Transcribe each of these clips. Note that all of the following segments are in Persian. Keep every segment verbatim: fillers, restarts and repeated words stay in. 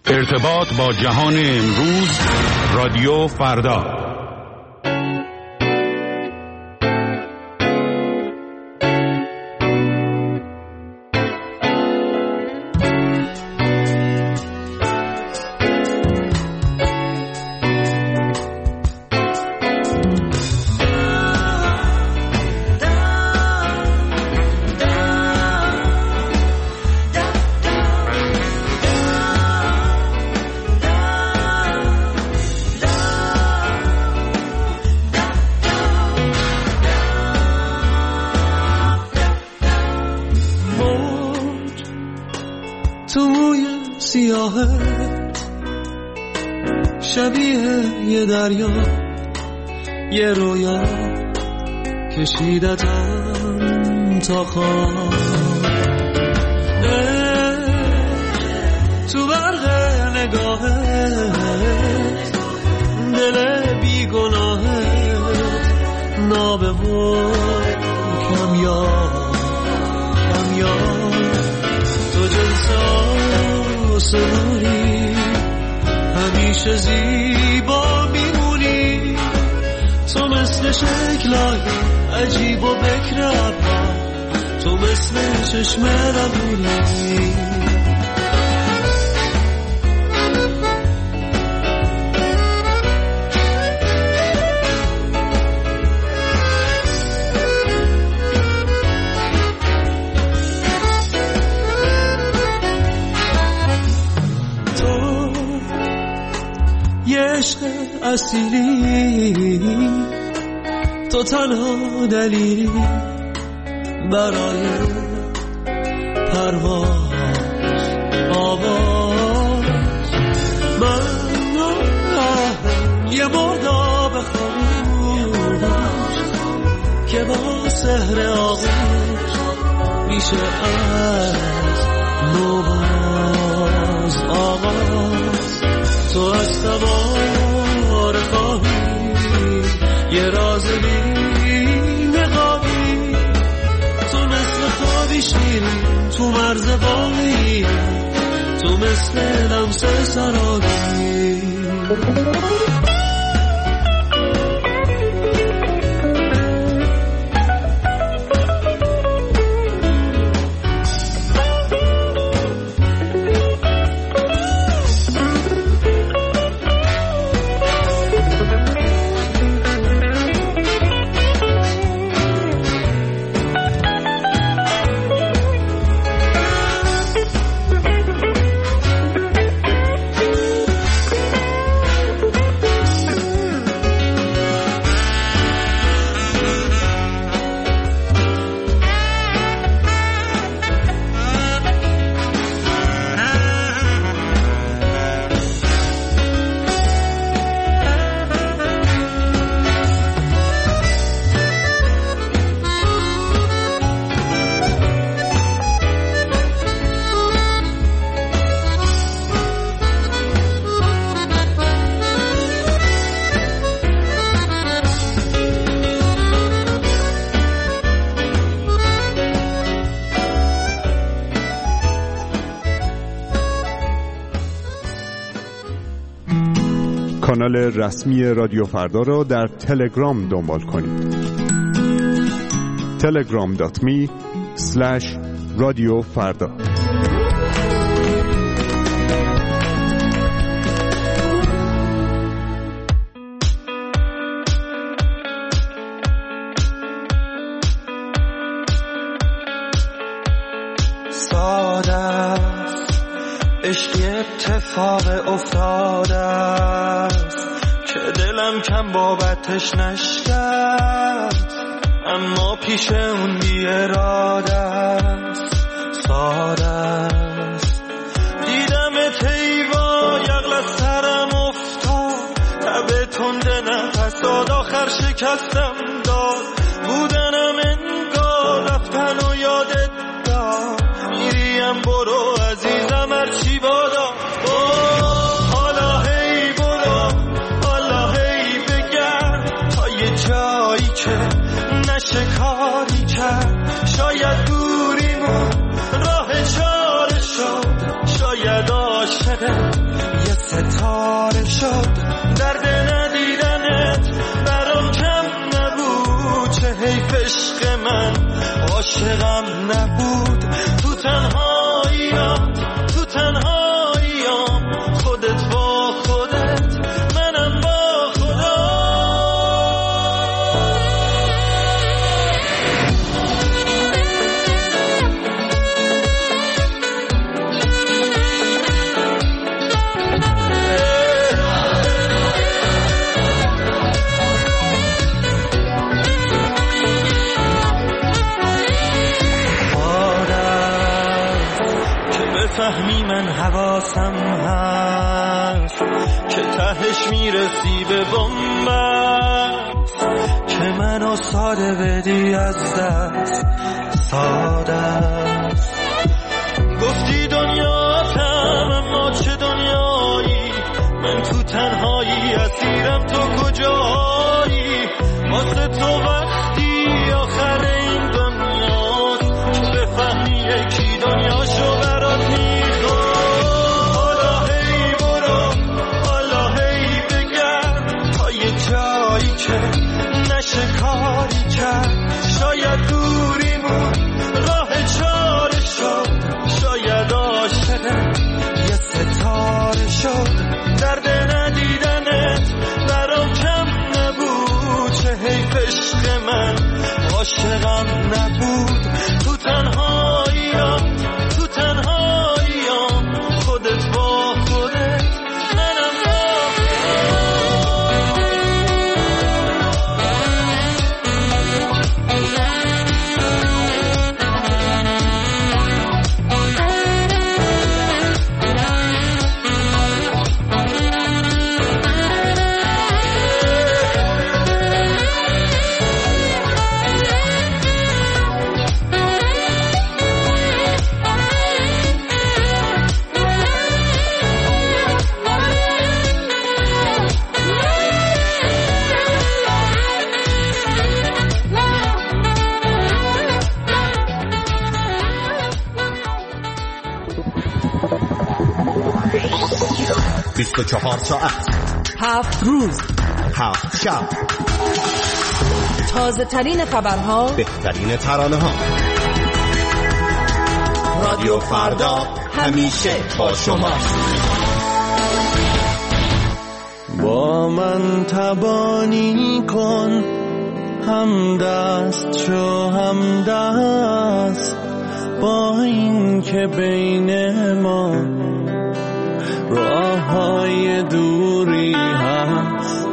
ارتباط با جهان امروز، رادیو فردا. شبیه یه دریا، یه رویا کشیدتم تا خواب، تو برق نگاهت دل بیگناهت نابه و کمیاب کمیاب، تو جلسا سواری همیشه زیبا میمونی، تو مثل شکلای عجیب و بکر ابرا، تو مثل چشم رمونی. عشق اصیلی، تو تنها دلیلی برای پرواز آواز، من یه مرداب خاموش که با سحر آغوش میشه از نوباز آغاز، تو از تبار خواهی یه راز بی نقابی، تو مثل خوابی شیرین تو مرز باقی، تو مثل لمس سرابی. کانال رسمی رادیو فردا را در تلگرام دنبال کنید. تلگرام دات می اسلش رادیو فردا. ساده است عشقی اتفاق افتاده است که دلم کم بابتش نشکست، اما پیش اون بی اراده است. ساده است دیدم تیوا یغل از سرم افتاد، تب تنده نفس داد آخر شکستم داد، بودنم انگار رفتن و یادت داد، میریم برو عزیزم هرچی بادا، حالا هی برو حالا هی بگرد تا یه جایی که نشه کاری کرد، شاید دوریمون راه چاره شد، شاید عاشق ستاره شد درد ندیدنت برام کم نبود چه حیف عشق من عاشقم نبود تو تنهاییات تو تنهاییام خودت با خودت منم با خدا فهمی من حواسم هست که تهش میرسی به بنبست که منو ساده بدی از دست ساده است گفتی دنیاتم اما چه دنیایی من تو تنهایی اسیرم تو کجایی واسه تو وقتی آخر این دنیاست که بفهمی یکی دنیاشو برات نشه کاری کرد شاید دوریمون راه چاره شد شاید عاشقت یه ستاره شد درد ندیدنت برام کم نبود چه حیف عشق من عاشقم نبود تو تنهاییام تو تنهاییام خودت با خودت منم با بیست و چهار ساعت هفت روز هفت شب تازه ترین خبرها بهترین ترانه ها رادیو فردا همیشه با شما با من تبانی کن هم دست شو هم دست با این که بین ما راه های دوری هست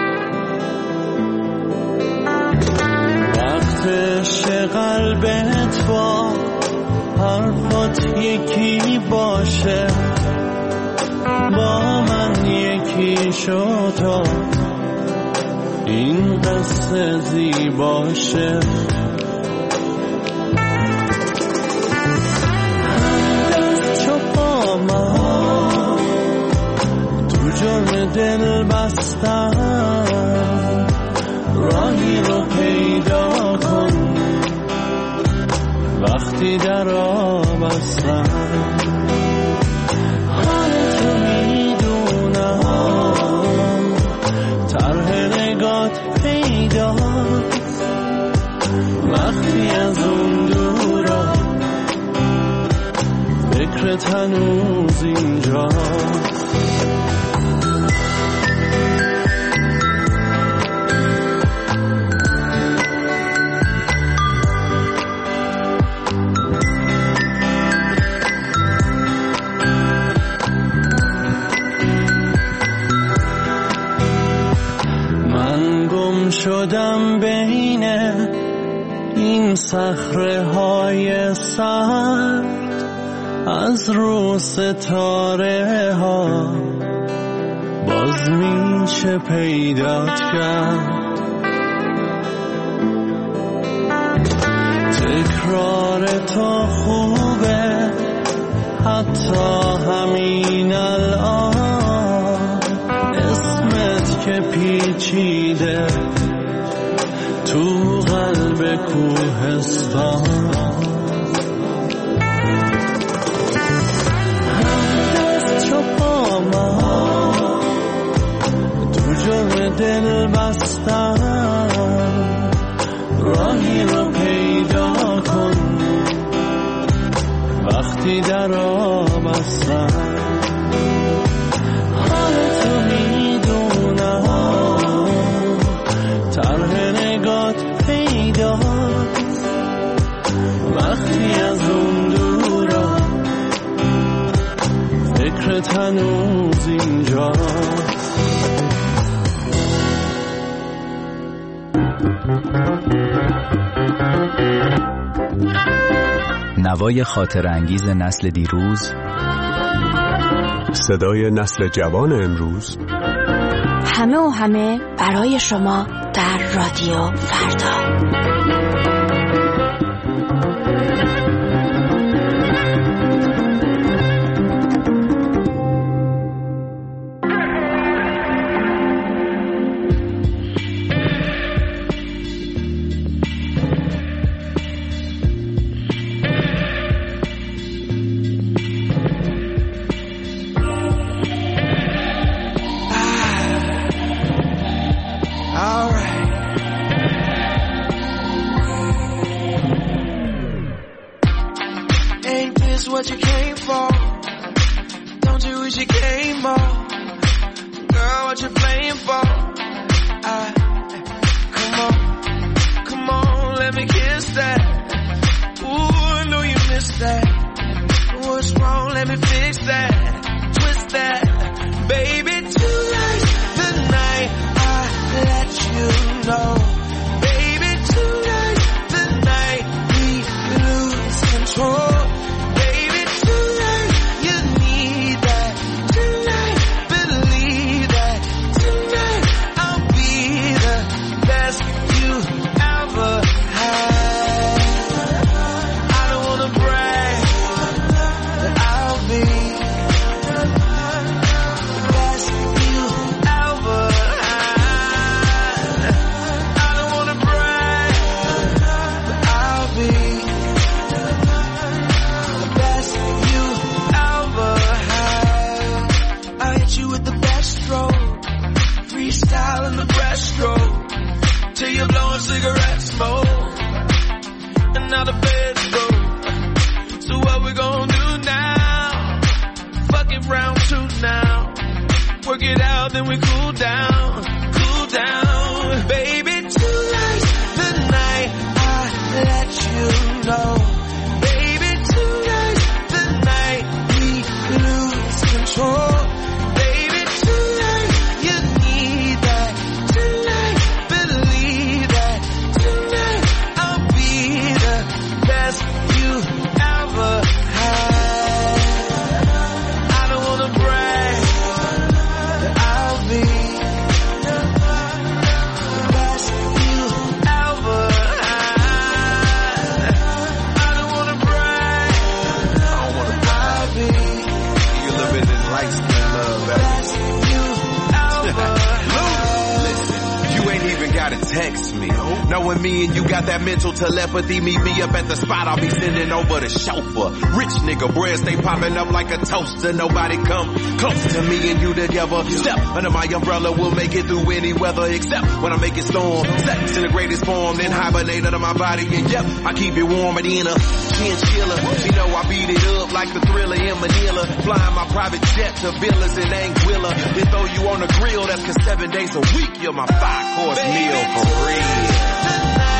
وقتش قلبت با حرفات یکی باشه با من یکی شو تا این قصه زیباشه دل بستن راهی رو پیدا کن وقتی در آب هستن حالتو میدونم طرح نگات پیداست وقتی از اون دورا فکرت هنوز اینجاست شدم بین این صخره های سرد از رو ستاره ها باز میشه پیدات کرد تکرار تو خوبه حتی همین الان اسمت که پیچیده تو قلب کوهستان هم دست چو پا من دل بستم راهی رو پیدا کن وقتی در آب هستم حالتو میدونم طرح نگات پیداست وقتی از اون دورا فکرت هنوز اینجاست. نوای خاطر انگیز نسل دیروز، صدای نسل جوان امروز، همه و همه برای شما در رادیو فردا. What you came for? Don't you wish you came more? Girl, what you playing for? I, come on, come on, let me kiss that. Ooh, I know you missed that. What's wrong? Let me fix that. Twist that, baby. Tonight, the night I let you know. Baby, tonight, the night we lose control. Cigarette smoke, and now the bed's broke. So what we gonna do now? Fuck it, round two now. Work it out, then we cool down, cool down. Baby, tonight, the night I let you know. Baby, tonight, the night we lose control. Baby, tonight, you need that. Tonight, believe that. Tonight, I'll be the best you ever had. I don't wanna brag, but I'll be the best you ever had. I don't wanna brag, I don't wanna brag. I'll be you a little bit of this light skin love, best you ever had. Listen, you ain't even gotta text me. Knowing me and you got that mental telepathy, meet me up at the spot, I'll be sending over the chauffeur. Rich nigga, bread stay popping up like a toaster. Nobody come close to me and you together. Step under my umbrella, we'll make it through any weather, except when I make it storm. Sex in the greatest form, then hibernate under my body. And yep, I keep it warm and in a chinchilla. You know I beat it up like the Thriller in Manila. Flying my private jet to villas in Anguilla. Then throw you on the grill, that's cause seven days a week you're my five-course meal for real.